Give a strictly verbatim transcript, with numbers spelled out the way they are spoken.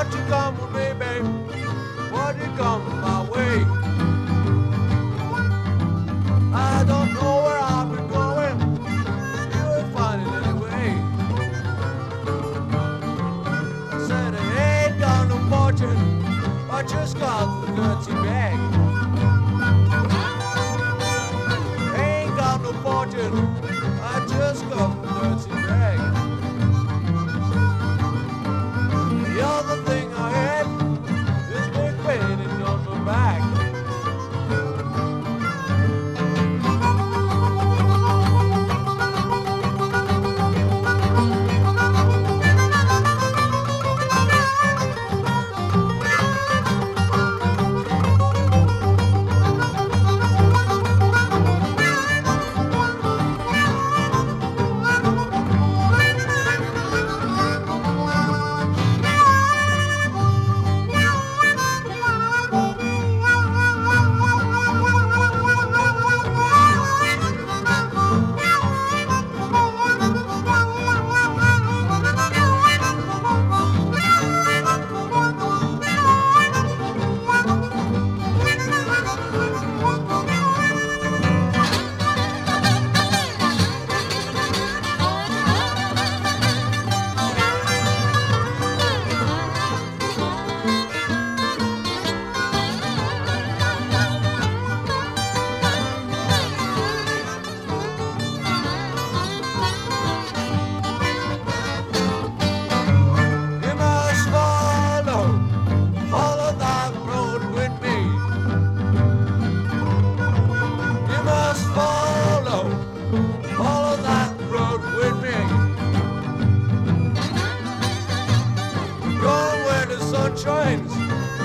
Won't you come with me, babe? Won't you come my way? I don't know where I'll be going. You will find it anyway. I said I ain't got no fortune. I just got the dirty bag. Ain't got no fortune. I just got the dirty bag. The other thing I had is big painting on my back. Shines